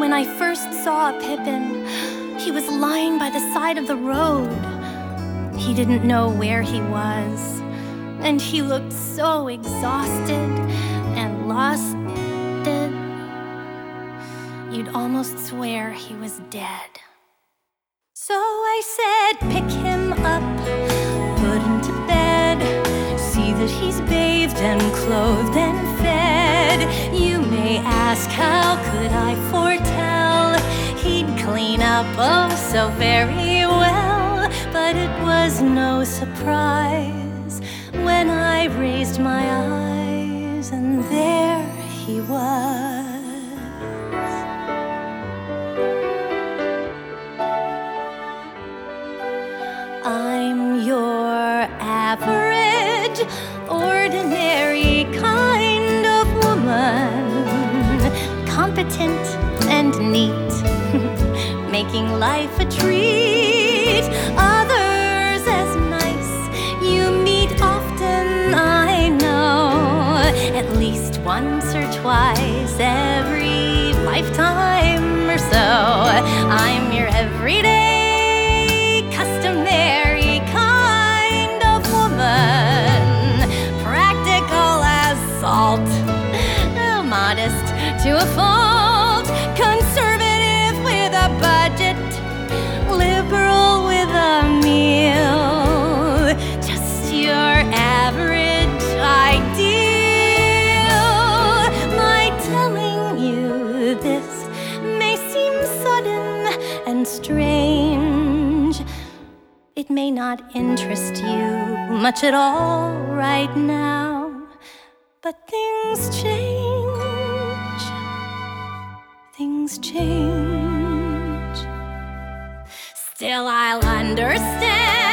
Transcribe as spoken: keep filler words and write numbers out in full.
When I first saw Pippin, he was lying by the side of the road. He didn't know where he was, and he looked so exhausted and lost. You'd almost swear he was dead. So I said, pick him up, put him to bed, see that he's bathed and clothed and fed. You may ask, how could I foretell he'd clean up oh so very well? But it was no surprise when I raised my eyes, and there he was. I'm your average, ordinary kind of woman, competent and neat, making life a treat. Others as nice you meet often, I know, at least once or twice every lifetime or so. I'm your everyday, customary kind of woman, practical as salt, modest to a fault, conservative with a budget, liberal with a meal, just your average ideal. My telling you this may seem sudden and strange. It may not interest you much at all right now, but things change. Things change. Still, I'll understand